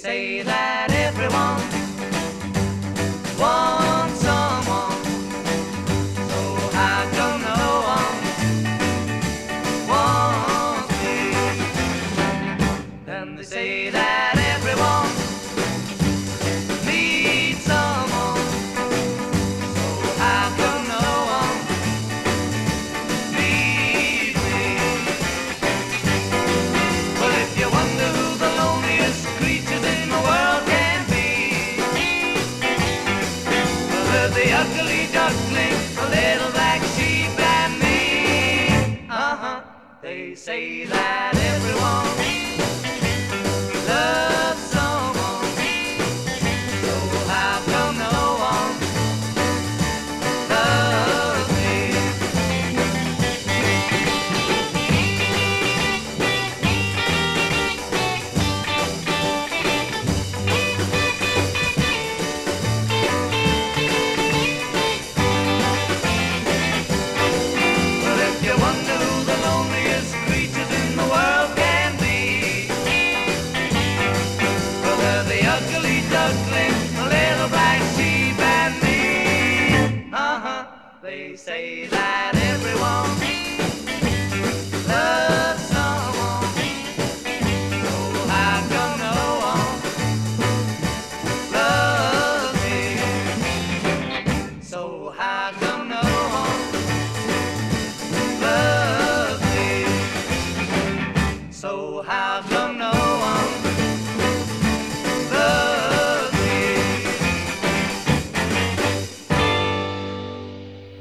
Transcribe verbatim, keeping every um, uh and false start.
say that everyone wants someone, so how come no one wants me? Then they say that everyone needs someone, so how come no one needs me? Well, if you wonder who the loneliest creatures in the world can be, well, they're the ugly duckling, the little black sheep, and me. Uh-huh, they say that everyone loves someone, so how come no one loves me? Well, if you wonder who the loneliest creatures in the world can be, well, they're the ugly duckling, the little black sheep, and me. Uh-huh, they say